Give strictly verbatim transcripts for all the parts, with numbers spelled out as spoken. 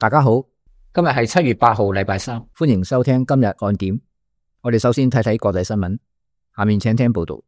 大家好， 今日係七月八號，禮拜三， 歡迎收聽今日看點。我哋首先睇睇國際新聞，下面請聽報道。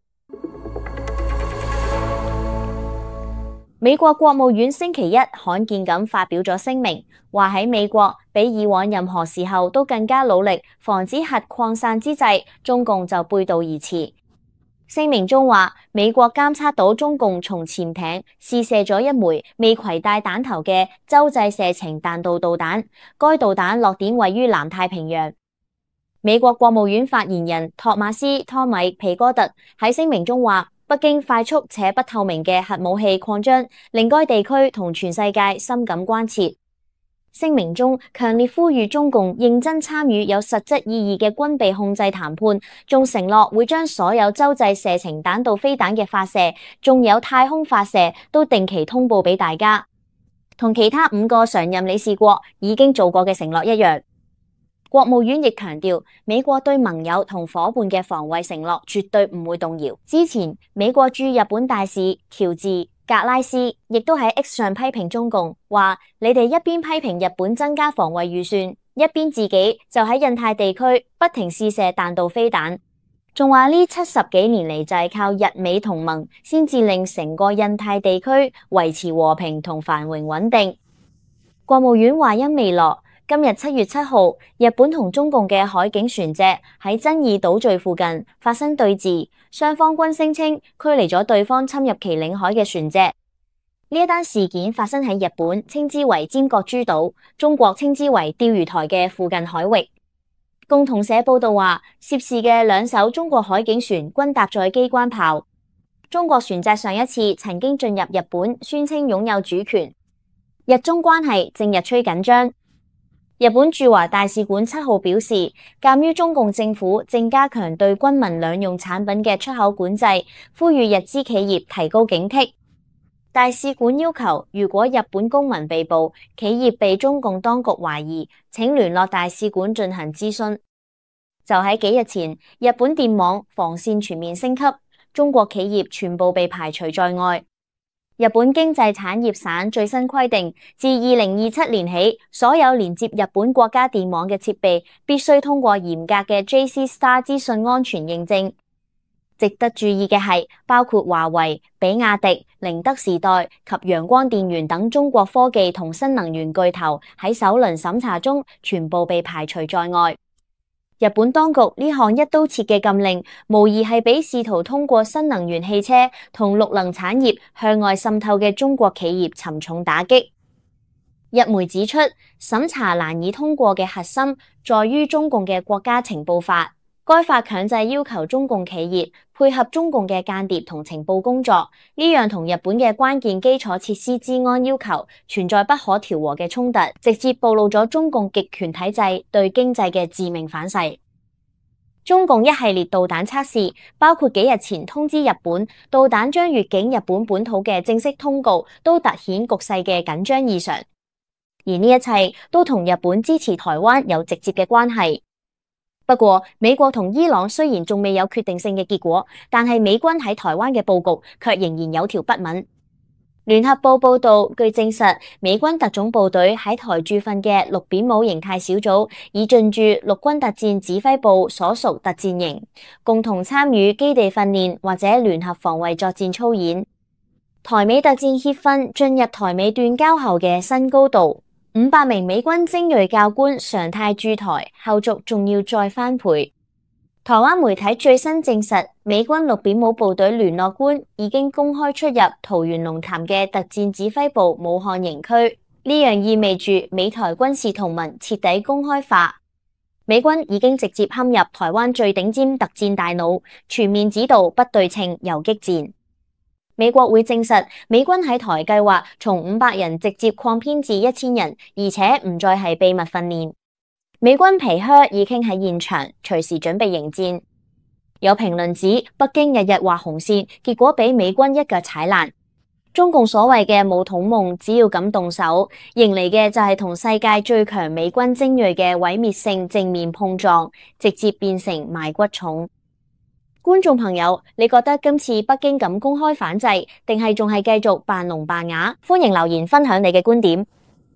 美國國務院星期一罕見咁發表咗聲明，話喺美國比以往任何時候都更加努力防止核擴散之際，中共就背道而馳。聲明中話，美國監測到中共從潛艇試射咗一枚未攜帶彈頭嘅洲際射程彈道導彈，該導彈落點位於南太平洋。美國國務院發言人托馬斯·托米皮哥特喺聲明中話，北京快速且不透明嘅核武器擴張，令該地區同全世界深感關切。聲明中強烈呼籲中共認真參與有實質意義嘅軍備控制談判，仲承諾會將所有洲際射程彈道飛彈嘅發射，仲有太空發射都定期通報俾大家，同其他五個常任理事國已經做過嘅承諾一樣。國務院亦強調，美國對盟友同夥伴嘅防衛承諾絕對唔會動搖。之前，美國駐日本大使喬治格拉斯亦都喺 X 上批評中共，話你哋一邊批評日本增加防衛預算，一邊自己就喺印太地區不停試射彈道飛彈，仲話呢七十幾年嚟就係靠日美同盟先至令成個印太地區維持和平同繁榮穩定。國務院話音未落，今日七月七號，日本同中共嘅海警船隻喺爭議島嶼附近發生對峙，雙方均聲稱驅離咗對方侵入其領海嘅船隻。呢一單事件發生喺日本稱之為尖閣諸島，中國稱之為釣魚台嘅附近海域。共同社報道話，涉事嘅兩艘中國海警船均搭載機關炮。中國船隻上一次曾經進入日本，宣稱擁有主權。日中關係正日趨緊張。日本駐華大使館七號表示，鑒於中共政府正加強對軍民兩用產品嘅出口管制，呼籲日資企業提高警惕。大使館要求，如果日本公民被捕，企業被中共當局懷疑，請聯絡大使館進行諮詢。就喺幾日前，日本電網防線全面升級，中國企業全部被排除在外。日本經濟產業省最新規定，自二零二七年起，所有連接日本國家電網嘅設備必須通過嚴格嘅 J C Star 資訊安全認證。值得注意嘅係，包括華為、比亞迪、寧德時代及陽光電源等中國科技同新能源巨頭喺首輪審查中全部被排除在外。日本當局呢項一刀切嘅禁令，無疑係俾試圖通過新能源汽車同綠能產業向外滲透嘅中國企業沉重打擊。日媒指出，審查難以通過嘅核心在於中共嘅國家情報法。該法強制要求中共企業配合中共嘅間諜同情報工作，呢樣同日本嘅關鍵基礎設施資安要求存在不可調和嘅衝突，直接暴露咗中共極權體制對經濟嘅致命反噬。中共一系列導彈測試，包括幾日前通知日本導彈將越境日本本土嘅正式通告，都凸顯局勢嘅緊張異常。而呢一切都同日本支持台灣有直接嘅關係。不過，美國同伊朗雖然仲未有決定性嘅結果，但係美軍喺台灣嘅佈局卻仍然有條不紊。聯合報報道，據證實，美軍特種部隊喺台駐訓嘅綠扁帽形態小組已進駐陸軍特戰指揮部所屬特戰營，共同參與基地訓練或者聯合防衛作戰操演。台美特戰協訓進入台美斷交後嘅新高度。五百名美軍精銳教官常態駐台，後續仲要再翻倍。台灣媒體最新證實，美軍綠扁帽部隊聯絡官已經公開出入桃園龍潭嘅特戰指揮部武漢營區，呢樣意味住美台軍事同盟徹底公開化。美軍已經直接侵入台灣最頂尖特戰大腦，全面指導不對稱游擊戰。美國會證實，美軍喺台計劃從五百人直接擴編至一千人，而且唔再係秘密訓練。美軍皮靴已經喺現場，隨時準備迎戰。有評論指，北京日日畫紅線，結果俾美軍一腳踩爛。中共所謂嘅武統夢，只要敢動手，迎嚟嘅就係同世界最強美軍精銳嘅毀滅性正面碰撞，直接變成賣骨蟲。觀眾朋友，你覺得今次北京咁公開反制，定係仲係繼續扮聾扮啞？歡迎留言分享你嘅觀點。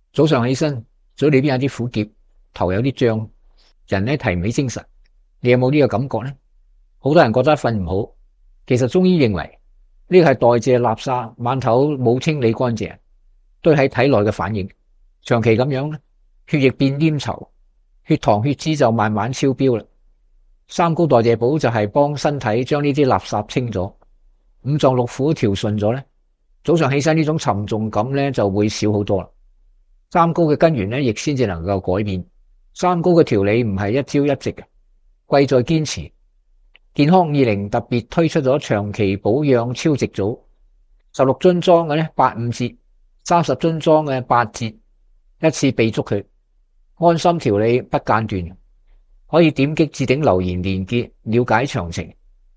早上起身，嘴裏邊有啲苦澀，頭有啲脹，人呢提唔起精神。你有冇呢個感覺呢？好多人覺得瞓唔好，其實中醫認為呢個係代謝垃圾晚頭冇清理乾淨，堆喺體內嘅反應。長期咁樣咧，血液變黏稠，血糖血脂就慢慢超標啦。三高代謝補就係幫身體將呢啲垃圾清咗，五臟六腑調順咗咧，早上起身呢種沉重感咧就會少好多啦。三高嘅根源咧亦先至能夠改變。三高嘅調理唔係一朝一夕嘅，貴在堅持。健康二零特別推出咗長期保養超值組，十六樽裝嘅咧八五折，三十樽裝嘅八折，一次備足佢，安心調理不間斷。可以點擊置頂留言連結了解詳情。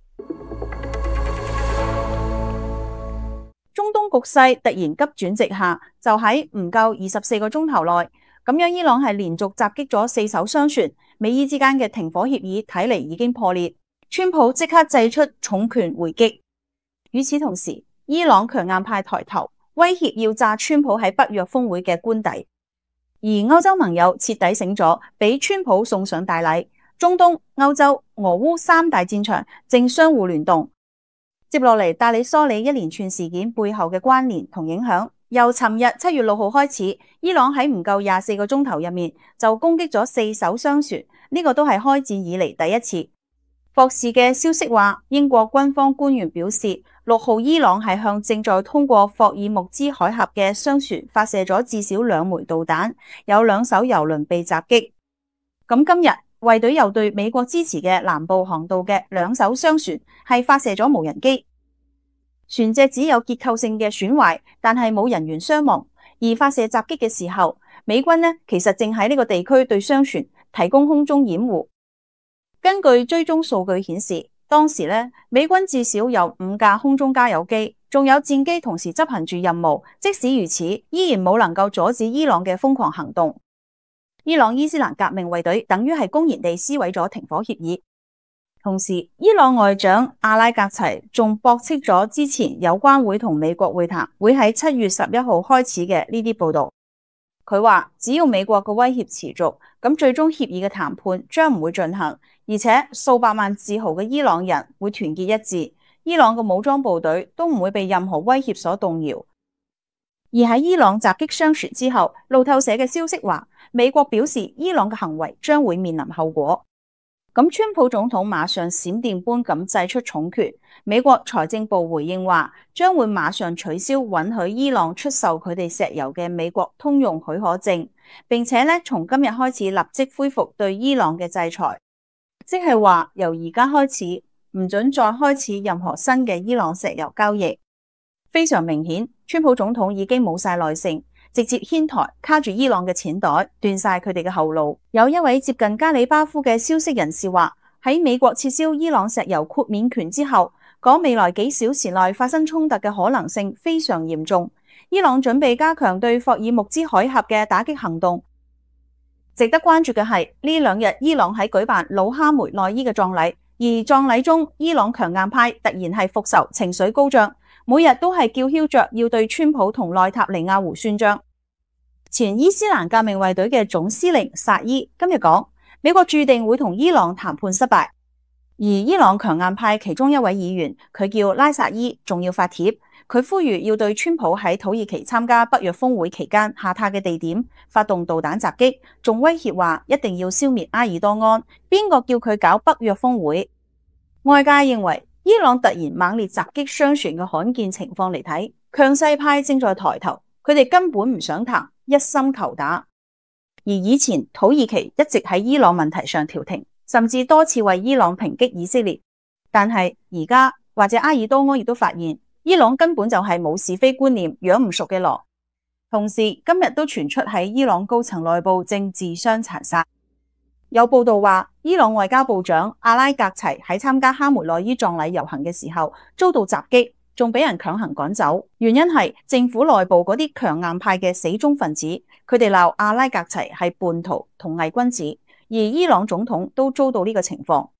中東局勢突然急轉直下，就喺唔夠二十四個鐘頭內，咁樣伊朗係連續襲擊咗四艘商船，美伊之間嘅停火協議睇嚟已經破裂。川普即刻祭出重拳回擊。與此同時，伊朗強硬派抬頭，威脅要炸川普喺北約峰會嘅官邸。而歐洲盟友徹底醒咗，俾川普送上大禮。中東、歐洲、俄烏三大戰場正相互聯動。接落嚟，大理梳理一連串事件背後嘅關聯同影響。由尋日七月六號開始，伊朗喺唔夠廿四個鐘頭入面就攻擊咗四艘商船，呢、這個都係開戰以嚟第一次。霍士嘅消息話，英國軍方官員表示，六號伊朗係向正在通過霍爾木茲海峽嘅商船發射咗至少兩枚導彈，有兩艘油輪被襲擊。咁今日衛隊又對美國支持嘅南部航道嘅兩艘商船係發射咗無人機，船隻只有結構性嘅損壞，但係冇人員傷亡。而發射襲擊嘅時候，美軍呢其實正喺呢個地區對商船提供空中掩護。根據追蹤數據顯示，當時咧美軍至少有五架空中加油機，仲有戰機同時執行住任務。即使如此，依然冇能夠阻止伊朗嘅瘋狂行動。伊朗伊斯蘭革命衛隊等於係公然地撕毀咗停火協議。同時，伊朗外長阿拉格齊仲駁斥咗之前有關會同美國會談會喺七月十一號開始嘅呢啲報道。佢話只要美國嘅威脅持續，咁最終協議嘅談判將唔會進行。而且數百萬自豪嘅伊朗人會團結一致，伊朗嘅武裝部隊都唔會被任何威脅所動搖。而喺伊朗襲擊商船之後，路透社嘅消息話，美國表示伊朗嘅行為將會面臨後果。咁川普總統馬上閃電般咁祭出重拳，美國財政部回應話，將會馬上取消允許伊朗出售佢哋石油嘅美國通用許可證，並且咧從今日開始立即恢復對伊朗嘅制裁。即係話由而家開始唔准再開始任何新嘅伊朗石油交易。非常明顯，川普總統已經冇晒耐性，直接牽台卡住伊朗嘅錢袋，斷晒佢哋嘅後路。有一位接近加里巴夫嘅消息人士話，喺美國撤銷伊朗石油豁免權之後，講未來幾小時內發生衝突嘅可能性非常嚴重。伊朗準備加強對霍爾木茲海峽嘅打擊行動。值得關注嘅係呢兩日伊朗喺舉辦魯哈梅內伊嘅葬禮，而葬禮中伊朗強硬派突然係復仇，情緒高漲，每日都係叫囂着要對川普同內塔尼亞胡算賬。前伊斯蘭革命衛隊嘅總司令薩伊今日講，美國注定會同伊朗談判失敗。而伊朗強硬派其中一位議員，佢叫拉薩伊，仲要發帖。佢呼籲要對川普喺土耳其參加北約峰會期間下榻嘅地點發動導彈襲擊，仲威脅話一定要消滅埃爾多安。邊個叫佢搞北約峰會？外界認為伊朗突然猛烈襲擊商船嘅罕見情況嚟睇，強勢派正在抬頭，佢哋根本唔想談，一心求打。而以前土耳其一直喺伊朗問題上調停，甚至多次為伊朗抨擊以色列。但係而家或者埃爾多安亦都發現，伊朗根本就係冇是非觀念、養唔熟嘅狼。同時今日都傳出喺伊朗高層內部正自相殘殺。有報道話，伊朗外交部長阿拉格齊喺參加哈梅內伊葬禮遊行嘅時候遭到襲擊，仲俾人強行趕走。原因係政府內部嗰啲強硬派嘅死忠分子，佢哋鬧阿拉格齊係叛徒同偽君子，而伊朗總統都遭到呢個情況。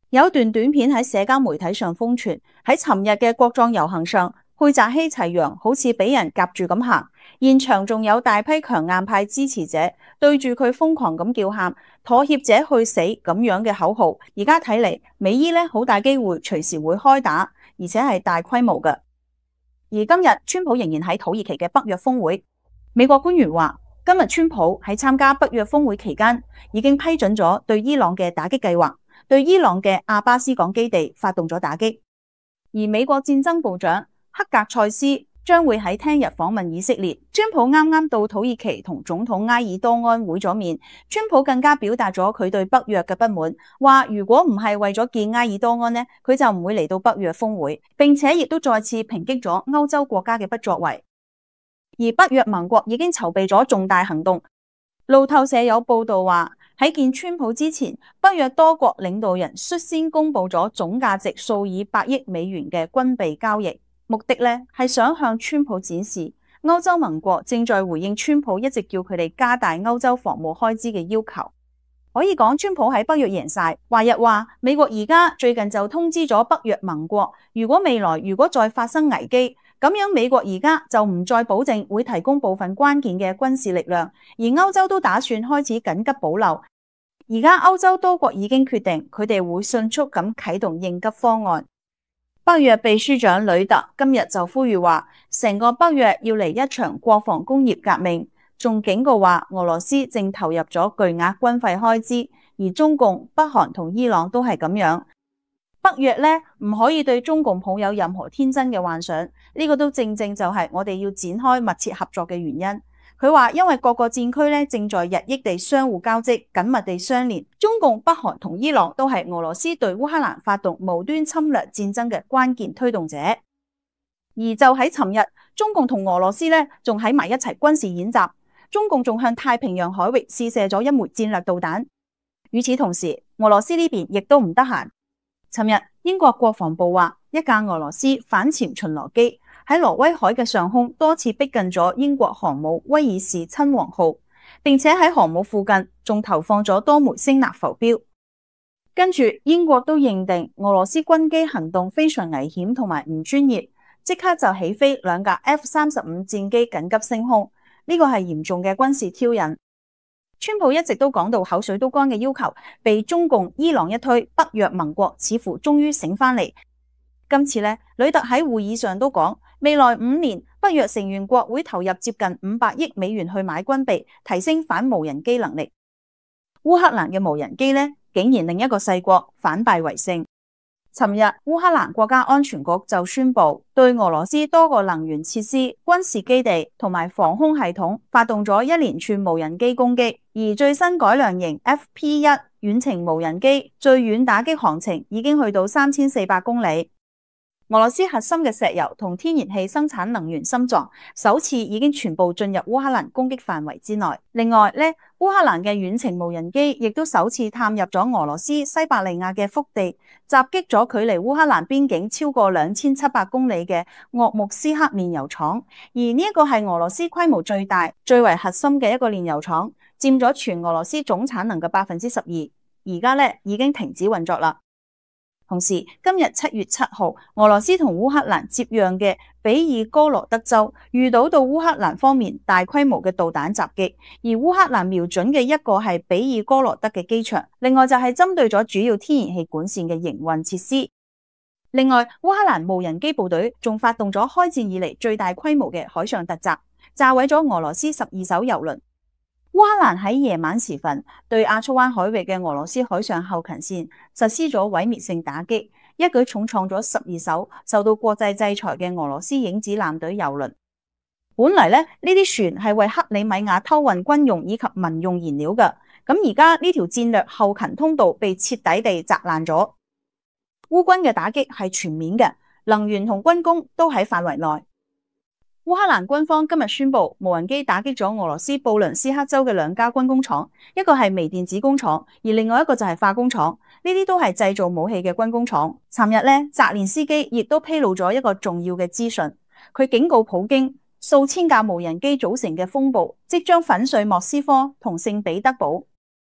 有段短片喺社交媒體上瘋傳，喺尋日嘅國葬遊行上，佩扎希齊揚好似俾人夾住咁行，現場仲有大批強硬派支持者對住佢瘋狂咁叫喊妥協者去死咁樣嘅口號。而家睇嚟，美伊呢好大機會隨時會開打，而且係大規模嘅。而今日川普仍然喺土耳其嘅北約峰會，美國官員話今日川普喺參加北約峰會期間已經批准咗對伊朗嘅打擊計劃，對伊朗嘅阿巴斯港基地發動咗打擊。而美國戰爭部長克格塞斯將會喺聽日訪問以色列。川普啱啱到土耳其同總統埃爾多安會咗面，川普更加表達咗佢對北約嘅不滿，話如果唔係為咗見埃爾多安呢，佢就唔會嚟到北約峰會，並且亦都再次抨擊咗歐洲國家嘅不作為。而北約盟國已經籌備咗重大行動。路透社有報道話，喺見川普之前，北約多國領導人率先公布咗總價值數以百億美元嘅軍備交易，目的呢係想向川普展示歐洲盟國正在回應川普一直叫佢哋加大歐洲防務開支嘅要求。可以講川普喺北約贏晒。華日話美國而家最近就通知咗北約盟國，如果未來如果再發生危機，咁樣美國而家就唔再保證會提供部分關鍵嘅軍事力量，而歐洲都打算開始緊急保留。而家歐洲多國已經決定，佢哋會迅速咁啟動應急方案。北約秘書長呂特今日就呼籲話，成個北約要嚟一場國防工業革命，仲警告話俄羅斯正投入咗巨額軍費開支，而中共、北韓同伊朗都係咁樣。北約呢唔可以對中共抱有任何天真嘅幻想，呢個都正正就係我哋要展開密切合作嘅原因。佢話因為各個戰區呢正在日益地相互交織，緊密地相連，中共、北韓同伊朗都係俄羅斯對烏克蘭發動無端侵略戰爭嘅關鍵推動者。而就喺尋日，中共同俄羅斯呢仲喺埋一齊軍事演習，中共仲向太平洋海域試射咗一枚戰略導彈。與此同時，俄羅斯呢邊亦都唔得閒。尋日，英國國防部話，一架俄羅斯反潛巡邏機喺挪威海嘅上空多次逼近咗英國航母威爾士親王號，並且喺航母附近仲投放咗多枚聲納浮標。跟住，英國都認定俄羅斯軍機行動非常危險同埋唔專業，即刻就起飛兩架 F 三十五戰機緊急升空，呢個係嚴重嘅軍事挑釁。川普一直都講到口水都乾嘅要求，被中共、伊朗一推，北約盟國似乎終於醒翻嚟。今次呢，呂特喺會議上都講，未來五年北約成員國會投入接近五百億美元去買軍備，提升反無人機能力。烏克蘭嘅無人機呢，竟然另一個細國反敗為勝。尋日，烏克蘭國家安全局就宣布對俄羅斯多個能源設施、軍事基地同埋防空系統發動咗一連串無人機攻擊，而最新改良型 F P 一遠程無人機最遠打擊航程已經去到三千四百公里。俄羅斯核心嘅石油同天然氣生產能源心臟首次已經全部進入烏克蘭攻擊範圍之內。另外呢，烏克蘭嘅遠程無人機亦都首次探入咗俄羅斯西伯利亞嘅腹地，襲擊咗距離烏克蘭邊境超過兩千七百公里嘅鄂木斯克煉油廠。而呢一個係俄羅斯規模最大、最為核心嘅一個煉油廠，佔咗全俄羅斯總產能嘅百分之十二。而家呢已經停止運作啦。同時，今日七月七號，俄羅斯同烏克蘭接壤嘅比爾哥羅德州遇到到烏克蘭方面大規模嘅導彈襲擊，而烏克蘭瞄準嘅一個係比爾哥羅德嘅機場，另外就係針對咗主要天然氣管線嘅營運設施。另外，烏克蘭無人機部隊仲發動咗開戰以嚟最大規模嘅海上突襲，炸毀咗俄羅斯十二艘油輪。烏克蘭喺夜晚時分對亞速灣海域嘅俄羅斯海上後勤線實施咗毀滅性打擊，一舉重創咗十二艘受到國際制裁嘅俄羅斯影子艦隊油輪。本嚟咧，呢啲船係為克里米亞偷運軍用以及民用燃料嘅，咁而家呢條戰略後勤通道被徹底地砸爛咗。烏軍嘅打擊係全面嘅，能源同軍工都喺範圍內。烏克蘭軍方今日宣布，無人機打擊咗俄羅斯布倫斯克州嘅兩家軍工廠，一個係微電子工廠，而另外一個就係化工廠。呢啲都係製造武器嘅軍工廠。尋日呢，澤連斯基亦都披露咗一個重要嘅資訊，佢警告普京，數千架無人機組成嘅風暴即將粉碎莫斯科同聖彼得堡。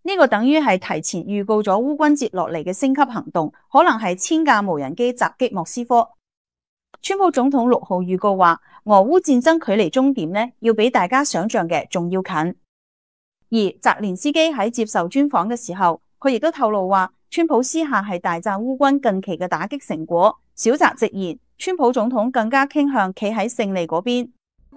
呢個等於係提前預告咗烏軍接落嚟嘅升級行動，可能係千架無人機襲擊莫斯科。川普總統六號預告話，俄烏戰爭距離終點呢，要比大家想象嘅仲要近。而澤連斯基喺接受專訪嘅時候，佢亦都透露話，川普私下係大讚烏軍近期嘅打擊成果。小澤直言，川普總統更加傾向企喺勝利嗰邊。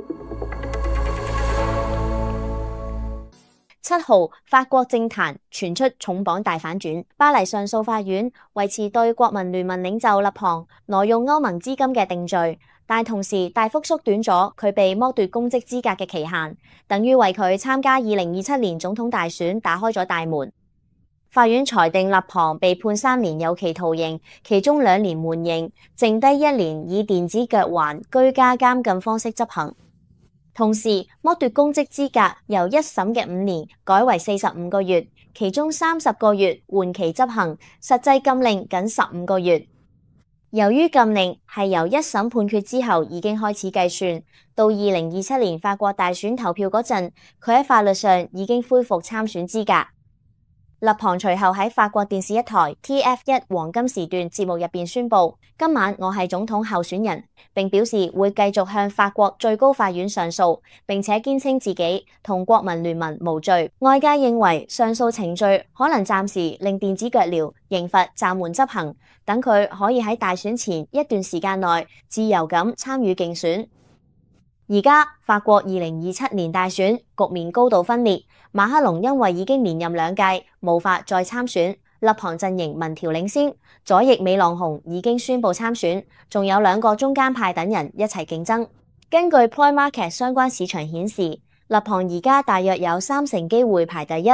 七號，法國政壇傳出重磅大反轉，巴黎上訴法院維持對國民聯盟領袖勒龐挪用歐盟資金嘅定罪，但同時大幅縮短咗佢被剝奪公職資格嘅期限，等於為佢參加二零二七年總統大選打開咗大門。法院裁定勒龐被判三年有期徒刑，其中兩年緩刑，剩低一年以電子腳環居家監禁方式執行。同時，剝奪公職資格由一審嘅五年改為四十五個月，其中三十個月緩期執行，實際禁令僅十五個月。由於禁令係由一審判決之後已經開始計算，到二零二七年法國大選投票嗰陣，佢喺法律上已經恢復參選資格。勒龐隨後喺法國電視一台 T F 一黃金時段節目入邊宣布，今晚我係總統候選人，並表示會繼續向法國最高法院上訴，並且堅稱自己同國民聯盟無罪。外界認為上訴程序可能暫時令電子腳鐐刑罰暫緩執行，等佢可以喺大選前一段時間內自由咁參與競選。而家法國二零二七年大選局面高度分裂，馬克龍因為已經連任兩屆，無法再參選。勒龐陣營民調領先，左翼美朗雄已經宣布參選，仲有兩個中間派等人一齊競爭。根據 PointMarket 相關市場顯示，勒龐而家大約有三成機會排第一。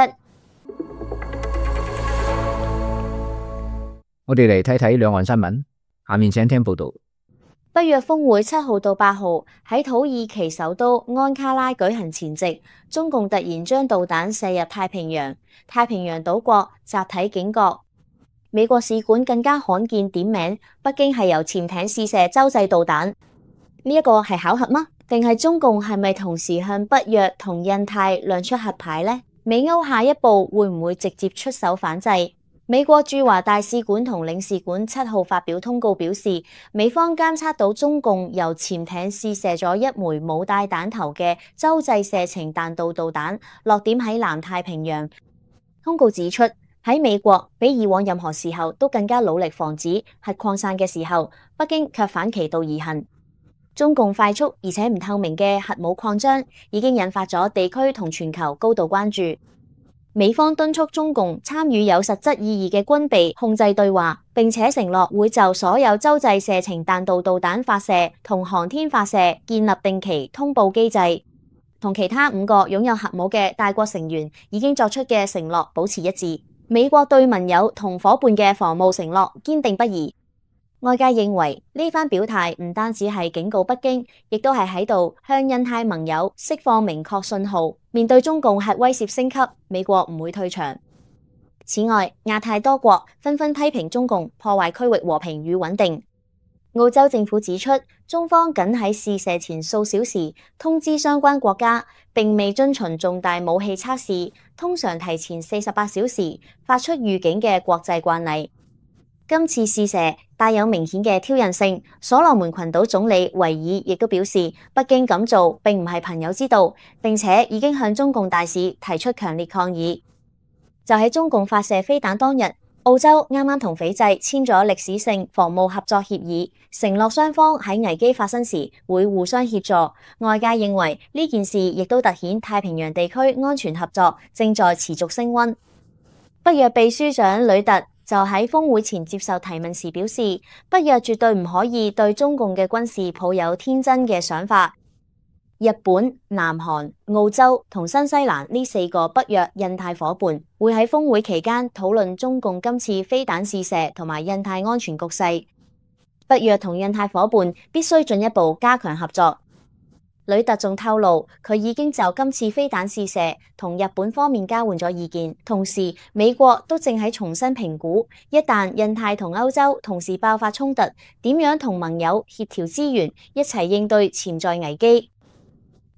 我哋嚟睇睇兩岸新聞，下面請聽報道。 北約峰會七號到八號喺土耳其首都安卡拉舉行前夕，中共突然將導彈射入太平洋，太平洋島國集體警覺。美國使館更加罕見點名北京係由潛艇試射洲際導彈，呢一個係巧合嗎？定係中共係咪同時向北約同印太亮出核牌呢？美歐下一步會唔會直接出手反制？美國駐華大使館同領事館七號發表通告表示，美方監測到中共由潛艇試射咗一枚冇帶彈頭嘅洲際射程彈道導彈，落點喺南太平洋。通告指出，喺美國比以往任何時候都更加努力防止核擴散嘅時候，北京卻反其道而行。中共快速而且唔透明嘅核武擴張已經引發咗地區同全球高度關注。美方敦促中共參與有實質意義嘅軍備控制對話，並且承諾會就所有洲際射程彈道導彈發射同航天發射建立定期通報機制。同其他五個擁有核武嘅大國成員已經作出嘅承諾保持一致。美國對盟友同夥伴嘅防務承諾堅定不移。外界認為呢番表態唔單止係警告北京，亦都係喺度向印太盟友釋放明確信號。面對中共核威脅升級，美國唔會退場。此外，亞太多國紛紛批評中共破壞區域和平與穩定。澳洲政府指出，中方僅喺試射前數小時通知相關國家，並未遵循重大武器測試通常提前四十八小時發出預警嘅國際慣例。今次試射帶有明顯嘅挑釁性，所羅門群島總理維爾亦都表示，北京咁做並唔係朋友之道，並且已經向中共大使提出強烈抗議。就喺中共發射飛彈當日，澳洲啱啱同斐濟簽咗歷史性防務合作協議，承諾雙方喺危機發生時會互相協助。外界認為呢件事亦都凸顯太平洋地區安全合作正在持續升溫。北約秘書長呂特就喺峰會前接受提問時表示，北約絕對唔可以對中共嘅軍事抱有天真嘅想法。日本、南韓、澳洲同新西蘭呢四個北約印太夥伴會喺峰會期間討論中共今次飛彈試射同埋印太安全局勢。北約同印太夥伴必須進一步加強合作。呂特仲透露，佢已經就今次飛彈試射同日本方面交換咗意見，同時美國都正喺重新評估，一旦印太同歐洲同時爆發衝突，點樣同盟友協調資源，一齊應對潛在危機。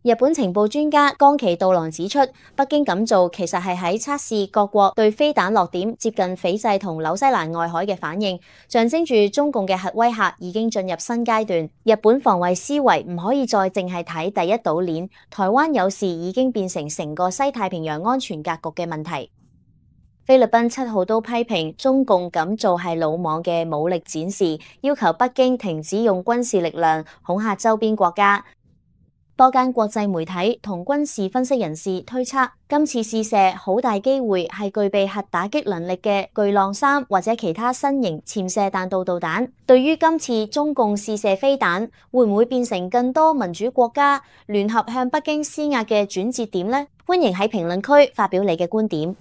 日本情報專家岡崎道郎指出，北京咁做其實係喺測試各國對飛彈落點接近斐濟同紐西蘭外海嘅反應，象徵住中共嘅核威嚇已經進入新階段。日本防衛思維唔可以再淨係睇第一島鏈，台灣有事已經變成成個西太平洋安全格局嘅問題。菲律賓七號都批評中共咁做係魯莽嘅武力展示，要求北京停止用軍事力量恐嚇周邊國家。多間國際媒體同軍事分析人士推測，今次試射好大機會係具備核打擊能力嘅巨浪三或者其他新型潛射彈道導彈。對於今次中共試射飛彈，會唔會變成更多民主國家聯合向北京施壓嘅轉折點呢？歡迎喺評論區發表你嘅觀點。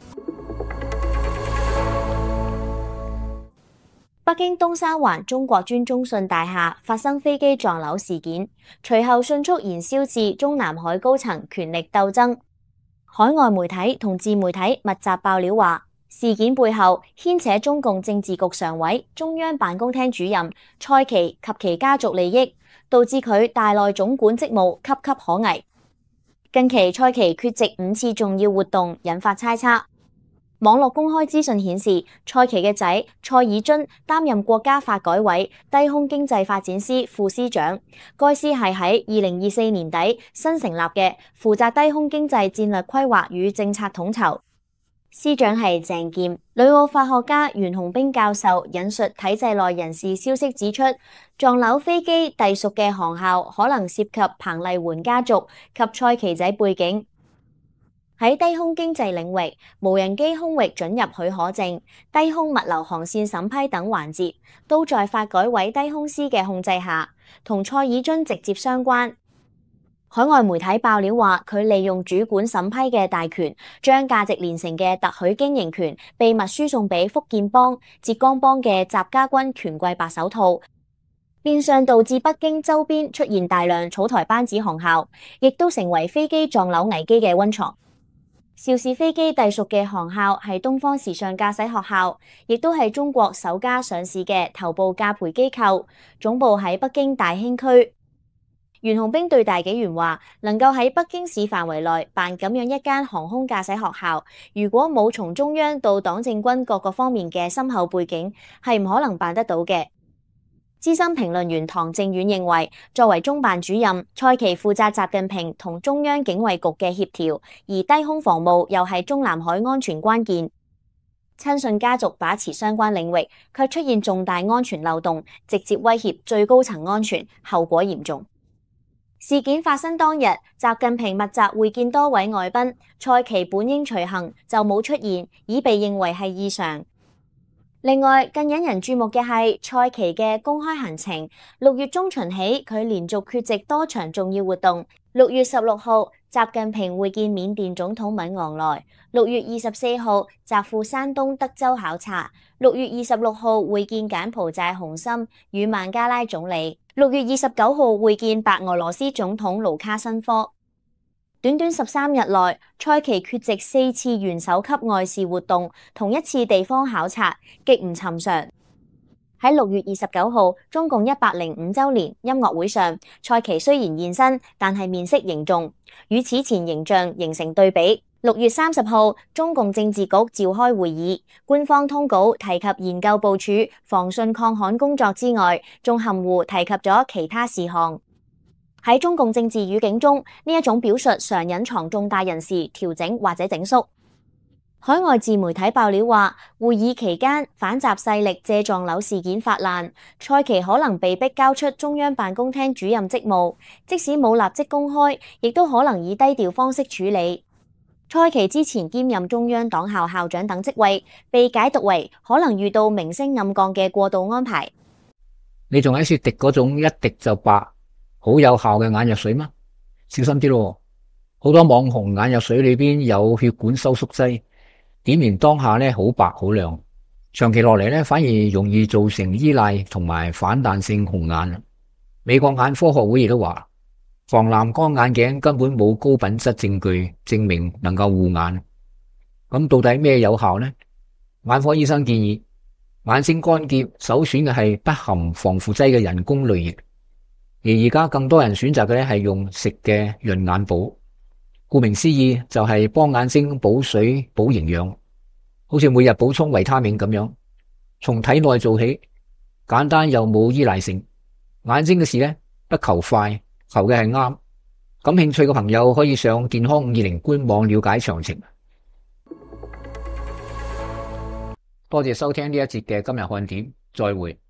北京東三環中國專中信大廈發生飛機撞樓事件，隨後迅速燃燒至中南海高層權力鬥爭。海外媒體同自媒體密集爆料話，事件背後牽扯中共政治局常委、中央辦公廳主任蔡奇及其家族利益，導致佢大內總管職務岌岌可危。近期蔡奇缺席五次重要活動，引發猜測。網絡公開資訊顯示，蔡奇嘅仔蔡爾津擔任國家發改委低空經濟發展司副司長，該司係喺二零二四年底新成立嘅，負責低空經濟戰略規劃與政策統籌。司長係鄭健。旅澳法學家袁洪兵教授引述體制內人士消息指出，撞樓飛機隸屬嘅航校可能涉及彭麗媛家族及蔡奇仔背景。喺低空經濟領域，無人機空域准入許可證、低空物流航線審批等環節，都在發改委低空司嘅控制下，同蔡爾津直接相關。海外媒體爆料話，佢利用主管審批嘅大權，將價值連城嘅特許經營權秘密輸送俾福建幫、浙江幫嘅習家軍權貴白手套，變相導致北京周邊出現大量草台班子航校，亦都成為飛機撞樓危機嘅溫床。肇事飛機隸屬嘅航校係東方時尚駕駛學校，亦都係中國首家上市嘅頭部教培機構，總部喺北京大興區。袁洪兵對大紀元話，能夠喺北京市範圍內辦咁樣一間航空駕駛學校，如果冇從中央到黨政軍各個方面嘅深厚背景，係唔可能辦得到嘅。資深評論員唐正遠認為，作為中辦主任，蔡奇負責習近平同中央警衛局嘅協調，而低空防務又係中南海安全關鍵。親信家族把持相關領域，卻出現重大安全漏洞，直接威脅最高層安全，後果嚴重。事件發生當日，習近平密集會見多位外賓，蔡奇本應隨行就冇出現，已被認為係異常。另外，更引人注目嘅係蔡奇嘅公開行程。六月中旬起，佢連續缺席多場重要活動。六月十六號，習近平會見緬甸總統敏昂萊；六月二十四號，習赴山東德州考察；六月二十六號會見柬埔寨洪森與孟加拉總理；六月二十九號會見白俄羅斯總統盧卡申科。短短十三日內，蔡奇缺席四次元首級外事活動，同一次地方考察，極唔尋常。喺六月二十九號，中共一百零五週年音樂會上，蔡奇雖然現身，但係面色凝重，與此前形象形成對比。六月三十號，中共政治局召開會議，官方通稿提及研究部署防汛抗旱工作之外，仲含糊提及咗其他事項。喺中共政治語境中，呢一種表述常隱藏重大人事調整或者整肅。海外自媒體爆料話，會議期間反習勢力借撞樓事件發難，蔡奇可能被迫交出中央辦公廳主任職務，即使冇立即公開，亦都可能以低調方式處理。蔡奇之前兼任中央黨校校長等職位，被解讀為可能遇到明星暗降嘅過渡安排。 你仲喺說滴嗰種一滴就白，好有效嘅眼藥水嗎？小心啲咯，好多網紅眼藥水裏邊有血管收縮劑，點完當下咧好白好亮，長期落嚟咧反而容易造成依賴同埋反彈性紅眼。美國眼科學會亦都話，防藍光眼鏡根本冇高品質證據證明能夠護眼。咁到底咩有效呢？眼科醫生建議，眼睛乾澀首選嘅係不含防腐劑嘅人工淚液。 而而家更多人選擇嘅咧係用食嘅潤眼寶，顧名思義就係幫眼睛補水補營養，好似每日補充維他命咁樣，從體內做起，簡單又冇依賴性。眼睛嘅事咧不求快，求嘅係啱。感興趣嘅朋友可以上健康五二零官網了解詳情。多謝收聽呢一節嘅今日看點，再會。